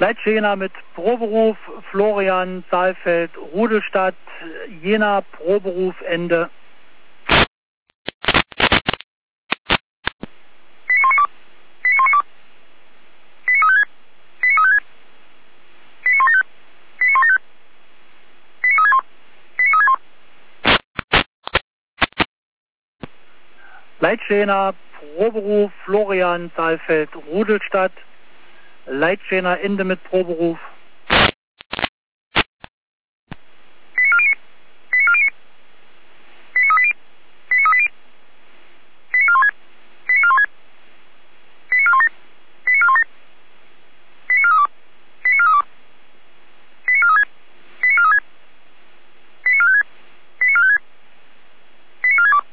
Leitsch-Jena mit Proberuf, Florian, Saalfeld, Rudelstadt, Jena, Proberuf, Ende. Leitsch-Jena, Proberuf, Florian, Saalfeld, Rudelstadt, Leitsch-Jena, Ende mit Proberuf.